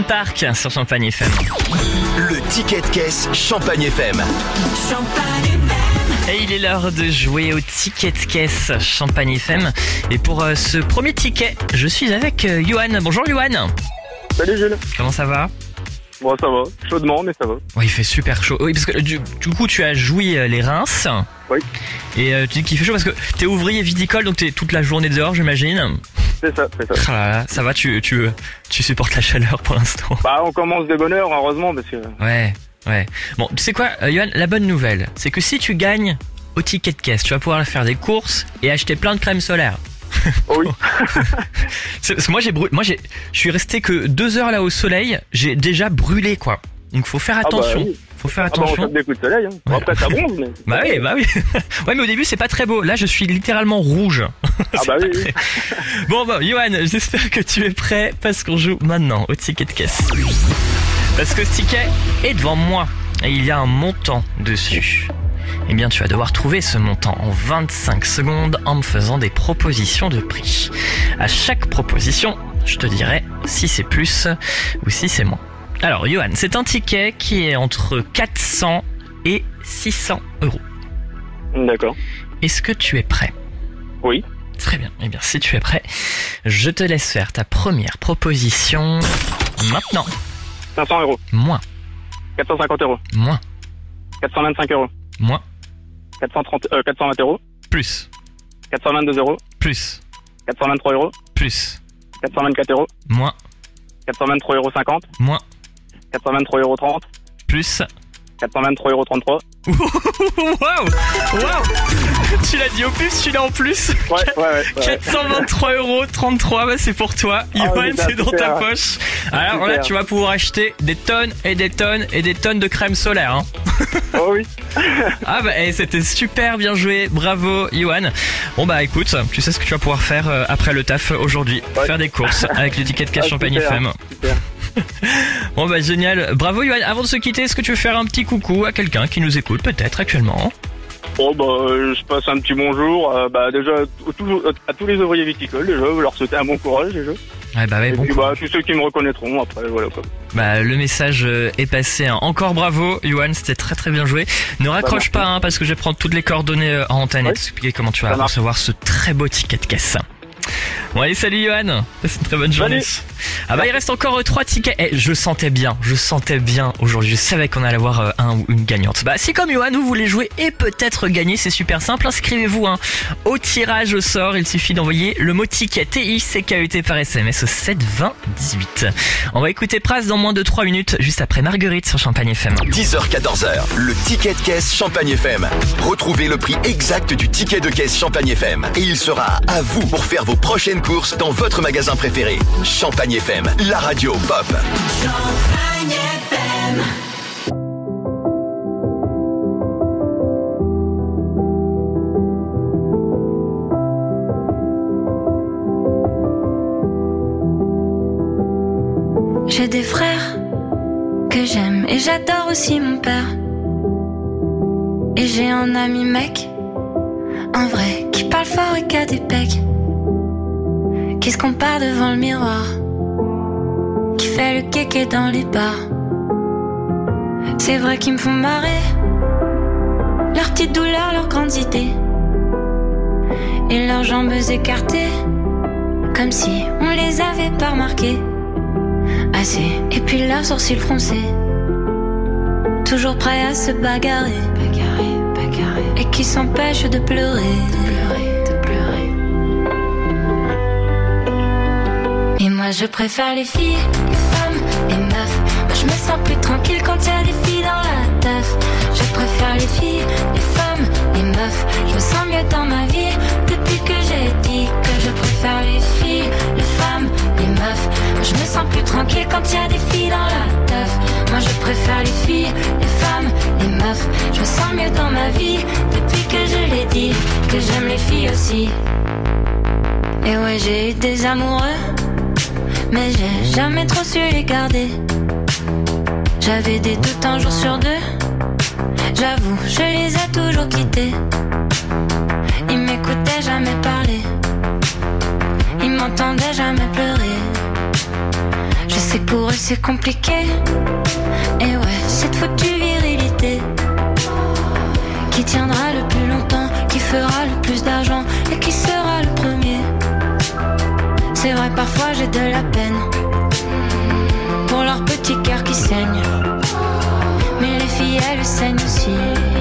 Park sur Champagne F M. Le ticket de caisse Champagne F M. Et il est l'heure de jouer au ticket de caisse Champagne F M. Et pour euh, ce premier ticket, je suis avec euh, Yohan. Bonjour Yohan. Salut Jules. Comment ça va? Bon, ça va. Chaudement, mais ça va. Oui, il fait super chaud. Oui, parce que du, du coup, tu as joui euh, les Reims. Oui. Et euh, tu dis qu'il fait chaud parce que t'es ouvrier viticole, donc t'es toute la journée dehors, j'imagine. C'est ça, c'est ça. Ah là là, ça va, tu, tu, tu supportes la chaleur pour l'instant. Bah, on commence de bonne heure, heureusement, parce que... Ouais, ouais. Bon, tu sais quoi, euh, Yohan, la bonne nouvelle, c'est que si tu gagnes au ticket de caisse, tu vas pouvoir faire des courses et acheter plein de crème solaire. Oh oui. C'est parce que moi j'ai brûlé, moi j'ai, je suis resté que deux heures là au soleil, j'ai déjà brûlé quoi. Donc faut faire attention. Ah bah oui. Faut faire Ah bah, attention. on tape des coups de soleil, hein. Bon, après ça bronze, mais... Bah oui, bah oui. Ouais, mais au début c'est pas très beau. Là je suis littéralement rouge. Ah bah oui, oui. Très... Bon bah Yohan, j'espère que tu es prêt parce qu'on joue maintenant au ticket de caisse. Parce que ce ticket est devant moi et il y a un montant dessus. Eh bien, tu vas devoir trouver ce montant en vingt-cinq secondes en me faisant des propositions de prix. À chaque proposition, je te dirai si c'est plus ou si c'est moins. Alors, Yohan, c'est un ticket qui est entre quatre cents et six cents euros. D'accord. Est-ce que tu es prêt? Oui. Très bien. Eh bien, si tu es prêt, je te laisse faire ta première proposition maintenant. cinq cents euros. Moins. quatre cent cinquante euros. Moins. quatre cent vingt-cinq euros. Moins. quatre cent trente, euh, quatre cent vingt euros. Plus. quatre cent vingt-deux euros. Plus. quatre cent vingt-trois euros. Plus. quatre cent vingt-quatre euros. Moins. quatre cent vingt-trois euros cinquante. Moins. quatre cent vingt-trois euros trente. Plus. quatre cent vingt-trois euros trente-trois. Waouh! Waouh! Tu l'as dit au plus, celui-là en plus. Ouais, ouais, ouais. ouais. quatre cent vingt-trois euros trente-trois, bah c'est pour toi. Yohan, oui, c'est dans ta super. poche. Alors Super. là, tu vas pouvoir acheter des tonnes et des tonnes et des tonnes de crème solaire. Hein. Oh oui. Ah bah eh, c'était super bien joué, bravo Yohan. Bon bah écoute, tu sais ce que tu vas pouvoir faire euh, après le taf aujourd'hui, Ouais. faire des courses avec le ticket de caisse Ah, Champagne super, F M. super. Bon bah génial, bravo Yohan. Avant de se quitter, est-ce que tu veux faire un petit coucou à quelqu'un qui nous écoute peut-être actuellement? Bon bah euh, je passe un petit bonjour euh, bah déjà à tous, à tous les ouvriers viticoles déjà, leur souhaiter un bon courage déjà. Ouais bah ouais, Et bon puis courage. bah tous ceux qui me reconnaîtront après voilà quoi. Bah le message euh, est passé, hein. Encore bravo Yohan, c'était très très bien joué. Ne raccroche Bah, pas hein, parce que je vais prendre toutes les coordonnées euh, en antenne et Ouais. t'expliquer comment tu vas Ça marche. recevoir ce très beau ticket de caisse. Bon allez, salut Yohan, passe une très bonne journée. Salut. Ah bah il reste encore euh, trois tickets. Eh, je sentais bien, je sentais bien aujourd'hui, je savais qu'on allait avoir euh, un ou une gagnante. Bah si comme Yohan vous voulez jouer et peut-être gagner, c'est super simple, inscrivez-vous hein, au tirage au sort, il suffit d'envoyer le mot ticket T I C K E T par S M S au sept vingt dix-huit. On va écouter Pras dans moins de trois minutes, juste après Marguerite sur Champagne F M. dix heures quatorze heures, le ticket de caisse Champagne F M. Retrouvez le prix exact du ticket de caisse Champagne F M. Et il sera à vous pour faire vos prochaines courses dans votre magasin préféré. Champagne F M, la radio pop. Champagne F M. J'ai des frères que j'aime et j'adore aussi mon père. Et j'ai un ami mec, un vrai, qui parle fort et qui a des pecs, qui se compare devant le miroir, qui fait le kéké dans les bars. C'est vrai qu'ils me font marrer, leurs petites douleurs, leurs grandes idées, et leurs jambes écartées, comme si on les avait pas remarquées assez. Et puis leurs sourcils froncés, toujours prêts à se bagarrer, bagarrer, bagarrer, et qui s'empêchent de pleurer, de pleurer, de pleurer. Et moi je préfère les filles, les femmes, les meufs. Moi je me sens plus tranquille quand y a des filles dans la teuf. Je préfère les filles, les femmes, les meufs. Je me sens mieux dans ma vie depuis que j'ai dit que je préfère les filles, les femmes, les meufs. Moi je me sens plus tranquille quand y a des filles dans la teuf. Moi je préfère les filles, les femmes, les meufs. Je me sens mieux dans ma vie depuis que je l'ai dit que j'aime les filles aussi. Et ouais j'ai eu des amoureux, mais j'ai jamais trop su les garder. J'avais des doutes un jour sur deux, j'avoue, je les ai toujours quittés. Ils m'écoutaient jamais parler, ils m'entendaient jamais pleurer. Je sais que pour eux c'est compliqué. Et ouais, cette foutue virilité qui tiendra le plus longtemps, qui fera le plus d'argent et qui sera le premier. C'est vrai, parfois j'ai de la peine pour leur petit cœur qui saigne. Mais les filles elles saignent aussi.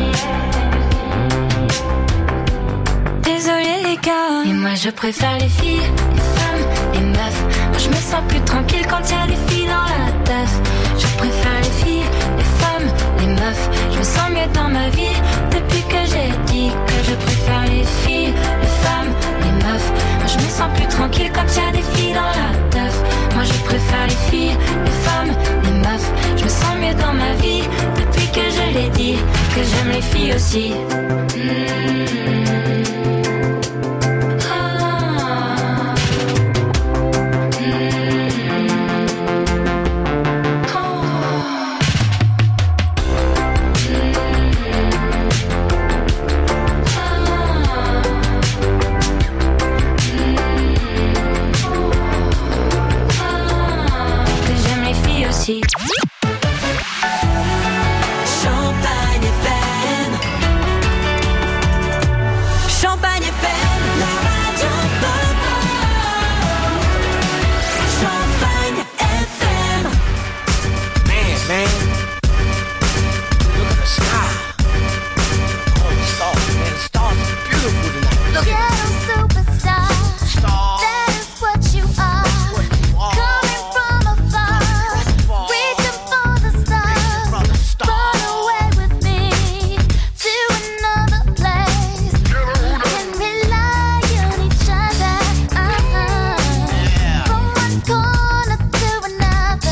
Désolée les gars, mais moi je préfère les filles, les femmes, les meufs. Moi je me sens plus tranquille quand y a des filles dans la teuf. Je préfère les filles, les femmes, les meufs. Je me sens mieux dans ma vie depuis que j'ai dit que je préfère les filles, les femmes, les meufs. Moi je me sens plus tranquille quand y a des filles dans la teuf. Moi je préfère les filles, les femmes, les meufs. Je me sens mieux dans ma vie depuis que je l'ai dit que j'aime les filles aussi. Mmh. Champagne F M. Champagne F M, la radio pop. Champagne F M. Man, man, look at the sky. Oh, the stars, man, the stars are beautiful tonight. Look at them. Superstar. Star. That is what you are. Coming from afar. Reaching for the stars. Run away with me to another place. Can rely on each other. Uh-huh. From one corner to another.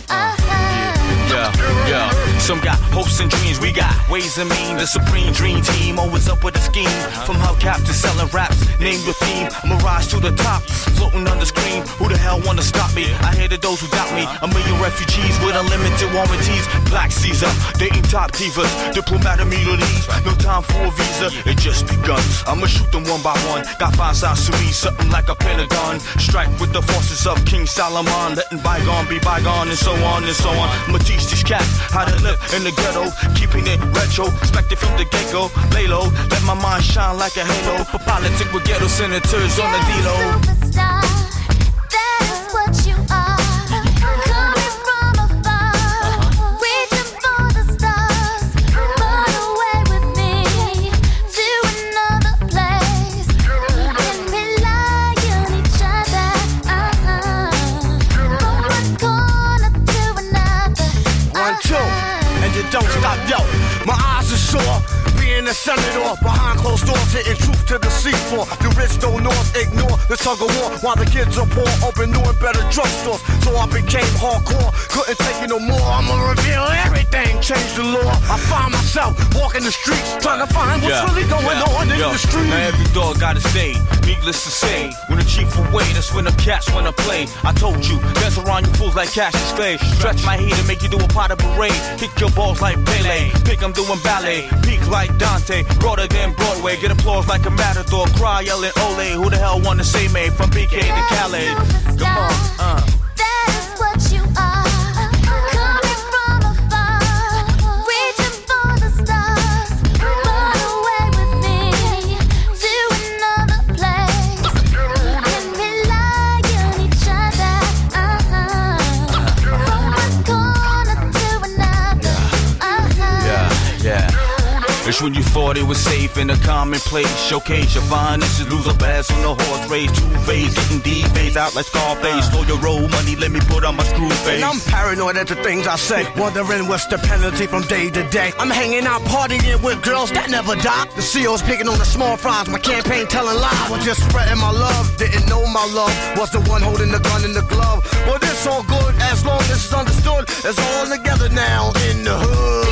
Uh-huh. Yeah, yeah. Some got hopes and dreams, we got ways and means. The supreme dream team, always up with a scheme. From hubcap to selling raps, name your theme. I'ma rise to the top, floating on the screen. Who the hell wanna stop me? I hated those who doubt me. A million refugees with unlimited warranties. Black Caesar, dating top divas. Diplomat immunities, no time for a visa. It just begun. I'ma shoot them one by one. Got five sides to me, something like a pentagon. Strike with the forces of King Solomon. Letting bygone be bygone and so on and so on. I'ma teach these cats how to live in the ghetto. Keeping it retro, expected from the get-go. Lay low, let my mind shine like a halo. For politics with ghetto senators on the D-Lo. Superstar, that is what you are. Coming from afar, reaching for the stars. Run away with me to another place. Can rely on each other. Uh-huh. From one corner to another. One, two, and you don't stop, yo. My eyes are sore, being a senator. Behind closed doors, hitting truth to the seafloor. The rich don't north ignore the tug of war. While the kids are poor, open new and better drugstores. So I became hardcore, couldn't take it no more. I'ma reveal everything, change the law. I find myself walking the streets, trying to find what's Yeah, really going yeah, on in yo. the street. Now every dog got his day, needless to say. When the chief away, that's when the cats wanna play. I told you, dance around you fools like Cassius Clay. Stretch my heat and make you do a pot of parade. Kick your balls like Pele, pick 'em doing ballet. Peak like Dante, broader than Broadway. Get applause like a matador, cry yelling ole. Who the hell wanna say me from B K to Calais? Come on, uh. That is what you are. Coming from afar, reaching for the stars. Run away with me to another place. Can rely on each other. Uh-huh. From one corner to another. Uh-huh. Yeah, yeah. It's when you thought it was safe in a commonplace. Showcase your finances, lose a bass on the horse race. Two phase, getting D-phase out like Scarface. Slow your roll money, let me put on my screw face. And I'm paranoid at the things I say, wondering what's the penalty from day to day. I'm hanging out partying with girls that never die. The C O's picking on the small fries, my campaign telling lies. I was just spreading my love, didn't know my love was the one holding the gun in the glove. Well, this all good as long as it's understood. It's all together now in the hood.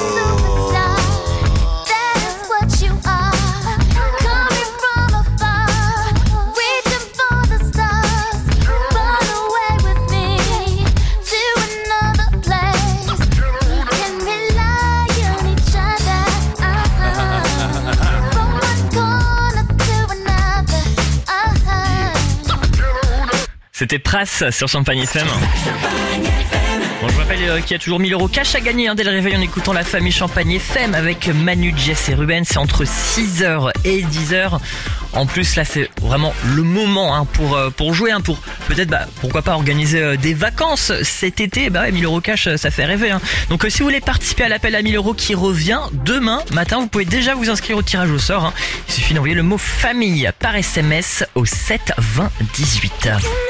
That is what you are. Coming from afar, reaching for the stars. Run away with me to another place. Can rely on each other. Uh-huh. From one corner to another. Uh-huh. C'était Pras sur Champagne F M. Bon, je vous rappelle euh, qu'il y a toujours mille euros cash à gagner hein, dès le réveil en écoutant la famille Champagne F M avec Manu, Jess et Ruben. C'est entre six heures et dix heures. En plus, là, c'est vraiment le moment hein, pour euh, pour jouer, hein, pour peut-être, bah, pourquoi pas organiser euh, des vacances cet été. Bah, ouais, mille euros cash, ça fait rêver. Hein. Donc, euh, si vous voulez participer à l'appel à mille euros qui revient demain matin, vous pouvez déjà vous inscrire au tirage au sort. Hein. Il suffit d'envoyer le mot famille par S M S au sept vingt dix-huit.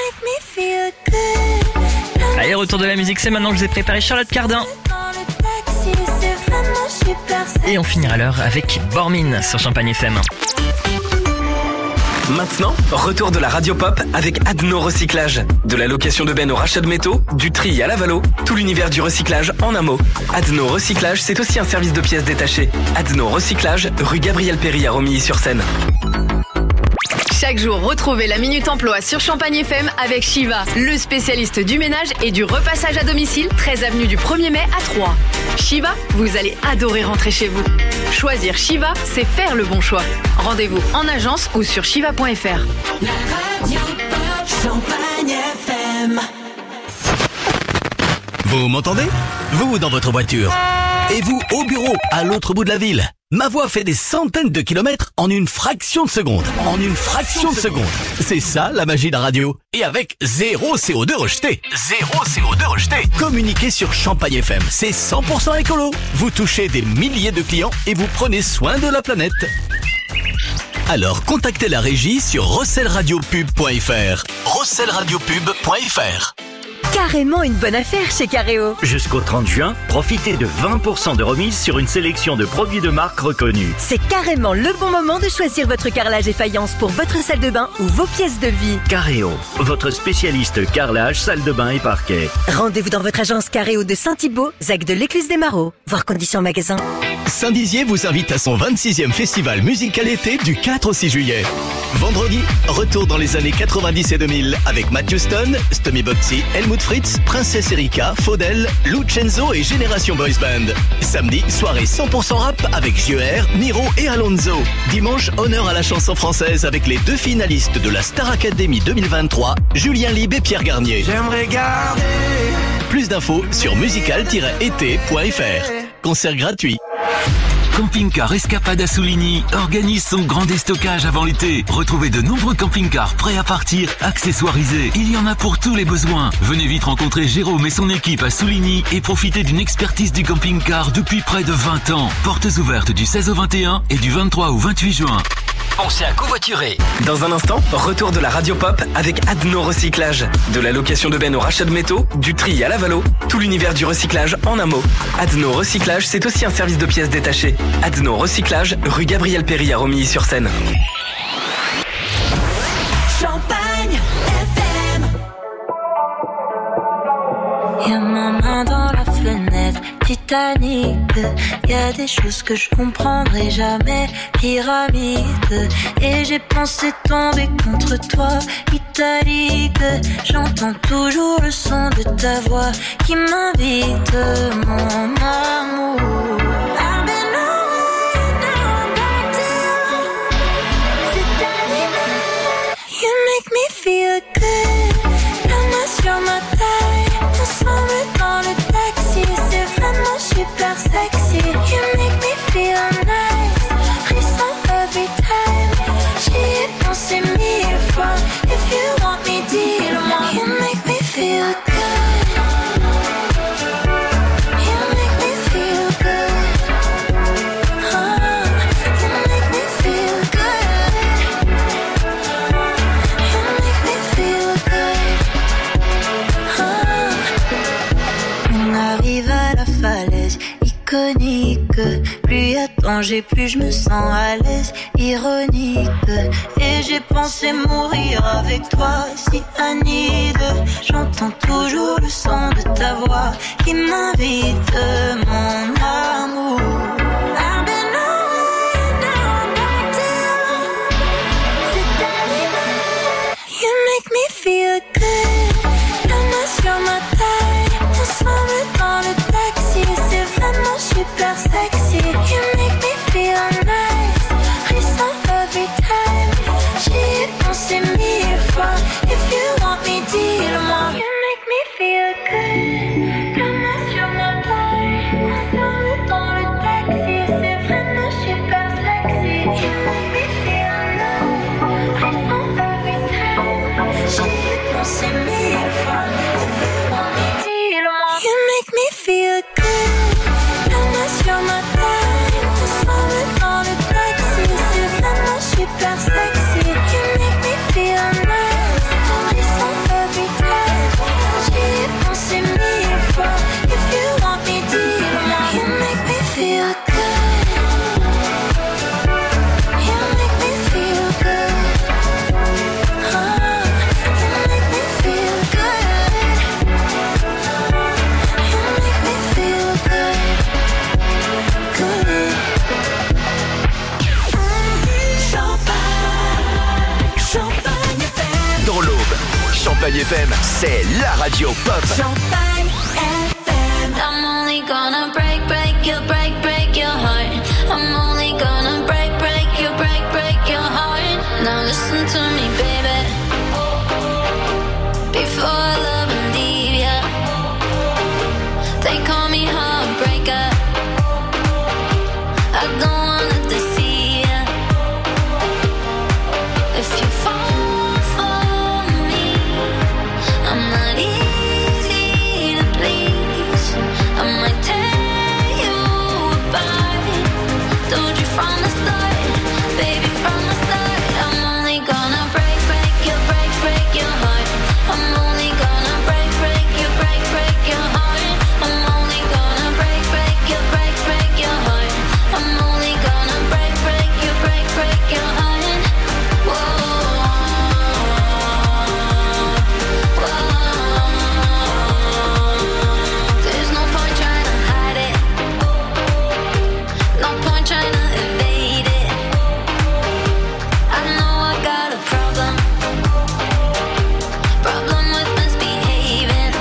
Allez, retour de la musique, c'est maintenant que je vous ai préparé Charlotte Cardin. Et on finira l'heure avec Bormin sur Champagne F M. Maintenant, retour de la radio pop avec Adno Recyclage. De la location de bennes au rachat de métaux, du tri à la valo, tout l'univers du recyclage en un mot. Adno Recyclage, c'est aussi un service de pièces détachées. Adno Recyclage, rue Gabriel Péry à Romilly-sur-Seine. Chaque jour, retrouvez la Minute Emploi sur Champagne F M avec Shiva, le spécialiste du ménage et du repassage à domicile, treize avenue du premier mai à Troyes. Shiva, vous allez adorer rentrer chez vous. Choisir Shiva, c'est faire le bon choix. Rendez-vous en agence ou sur shiva point f r. La radio pop Champagne F M. Vous m'entendez? Vous dans votre voiture. Et vous au bureau, à l'autre bout de la ville. Ma voix fait des centaines de kilomètres en une fraction de seconde. En une fraction de seconde. C'est ça la magie de la radio. Et avec zéro C O deux rejeté. Zéro C O deux rejeté. Communiquez sur Champagne F M. C'est cent pour cent écolo. Vous touchez des milliers de clients et vous prenez soin de la planète. Alors contactez la régie sur rossel radio pub point f r. rossel radio pub point f r. Carrément une bonne affaire chez Careo. Jusqu'au trente juin, profitez de vingt pour cent de remise sur une sélection de produits de marque reconnus. C'est carrément le bon moment de choisir votre carrelage et faïence pour votre salle de bain ou vos pièces de vie. Careo, votre spécialiste carrelage, salle de bain et parquet. Rendez-vous dans votre agence Careo de Saint-Thibault, Zac de l'Écluse des Marauds. Voir conditions magasin. Saint-Dizier vous invite à son vingt-sixième festival musical été du quatre au six juillet. Vendredi, retour dans les années quatre-vingt-dix et deux mille avec Matthew Stone, Stommy Boxy, Helmut Fritz, Princesse Erika, Faudel, Lucenzo et Génération Boys Band. Samedi, soirée cent pour cent rap avec J E R, Niro et Alonso. Dimanche, honneur à la chanson française avec les deux finalistes de la Star Academy deux mille vingt-trois, Julien Lib et Pierre Garnier. J'aimerais garder. Plus d'infos sur musical tiret été point f r. Concert gratuit. Camping-car Escapade à Souligny organise son grand déstockage avant l'été. Retrouvez de nombreux camping-cars prêts à partir, accessoirisés. Il y en a pour tous les besoins. Venez vite rencontrer Jérôme et son équipe à Souligny et profitez d'une expertise du camping-car depuis près de vingt ans. Portes ouvertes du seize au vingt et un et du vingt-trois au vingt-huit juin. Pensez à covoiturer. Dans un instant, retour de la radio pop avec Adno Recyclage. De la location de bennes au rachat de métaux, du tri à la valo, tout l'univers du recyclage en un mot. Adno Recyclage, c'est aussi un service de pièces détachées. Adno Recyclage, rue Gabriel Péry à Romilly-sur-Seine. Champagne F M. Y'a ma main dans la fenêtre, Titanic. Y'a des choses que je comprendrai jamais, pyramide. Et j'ai pensé tomber contre toi, italique. J'entends toujours le son de ta voix qui m'invite, mon amour. I've been away, now I'm back to you. C'est animal. You make me feel good. La main sur ma taille, ensemble dans le taxi. C'est vraiment super sexy. You make me feel nice. Frisson every time. J'y ai pensé mille fois. If you want me, dis-le-moi. You make me feel good. You make me feel good. Oh, you make me feel good. You make me feel good. Oh. On arrive à la falaise iconique. Plus y a danger, plus je me sens à l'aise, ironique. Et j'ai pensé mourir avec toi, si Anide. J'entends toujours le son de ta voix qui m'invite, mon amour. I've been away, now I'm back to you. C'est animal. You make me feel good. La main sur ma taille, ensemble dans le taxi. C'est vraiment super sexy. You make me feel nice. Frisson every time. J'y ai pensé mille fois. If you want me, dis F M, c'est la radio pop. Champagne F M. I'm only gonna break, break your, break, break your heart. I'm only gonna break, break your, break, break your heart. Now listen to me, baby. Before I love and leave ya, they call me heartbreaker. I don't wanna deceive ya. If you fall for me, I'm not easy to please. I might tear you apart. Told you from the start, baby, from the start. I'm only gonna break, break your, break, break your heart. I'm only gonna break, break your, break, break your heart. I'm only gonna break, break your, break, break your heart. I'm only gonna break, break your, break, break your heart. Whoa, whoa. There's no point trying to hide it. No point trying to evade it. I know I got a problem. Problem with misbehaving.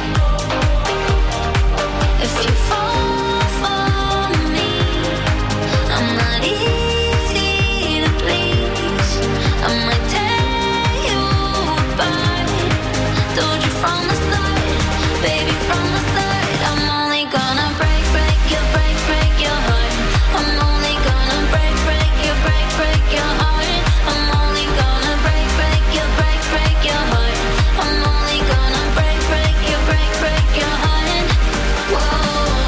If you fall for me, I'm not easy to please. I might tear you apart. Told you from the start, baby, from the start. I'm only gonna break, break your, break, break your heart. I'm only gonna break, break your, break, break your heart. I'm only gonna break, break your, break, break your heart. I'm only gonna break, break your, break, break your heart. Whoa,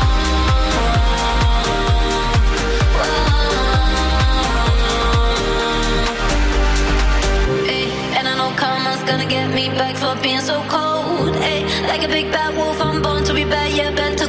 whoa. Hey, and I know karma's gonna get me back for being so cold. Hey, like a big bad wolf, I'm born to be bad. Yeah, better